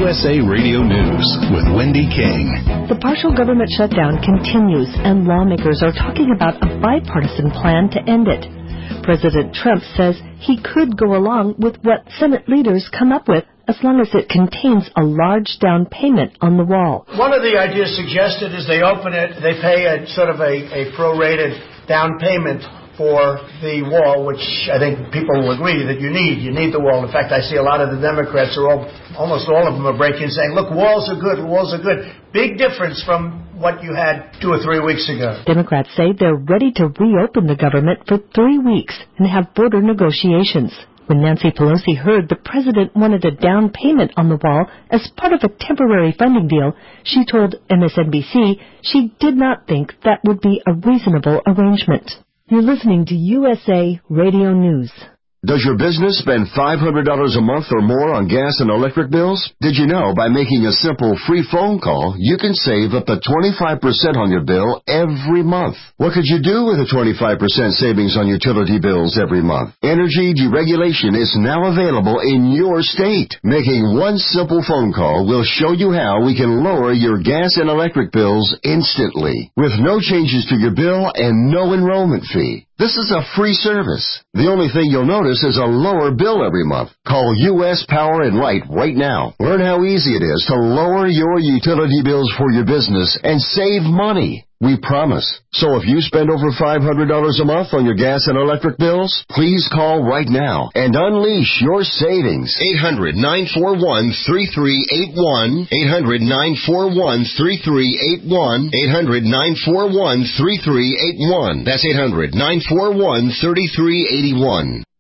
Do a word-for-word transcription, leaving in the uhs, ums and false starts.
U S A Radio News with Wendy King. The partial government shutdown continues, and lawmakers are talking about a bipartisan plan to end it. President Trump says he could go along with what Senate leaders come up with as long as it contains a large down payment on the wall. One of the ideas suggested is they open it, they pay a sort of a, a prorated down payment for the wall, which I think people will agree that you need. You need the wall. In fact, I see a lot of the Democrats, are all, almost all of them are breaking saying, look, walls are good, walls are good. Big difference from what you had two or three weeks ago. Democrats say they're ready to reopen the government for three weeks and have border negotiations. When Nancy Pelosi heard the president wanted a down payment on the wall as part of a temporary funding deal, she told M S N B C she did not think that would be a reasonable arrangement. You're listening to U S A Radio News. Does your business spend five hundred dollars a month or more on gas and electric bills? Did you know by making a simple free phone call, you can save up to twenty-five percent on your bill every month? What could you do with a twenty-five percent savings on utility bills every month? Energy deregulation is now available in your state. Making one simple phone call will show you how we can lower your gas and electric bills instantly, with no changes to your bill and no enrollment fee. This is a free service. The only thing you'll notice is a lower bill every month. Call U S Power and Light right now. Learn how easy it is to lower your utility bills for your business and save money. We promise. So if you spend over five hundred dollars a month on your gas and electric bills, please call right now and unleash your savings. eight hundred, nine four one, three three eight one. eight hundred, nine four one, three three eight one. eight hundred, nine four one, three three eight one. That's eight hundred, nine four one, three three eight one.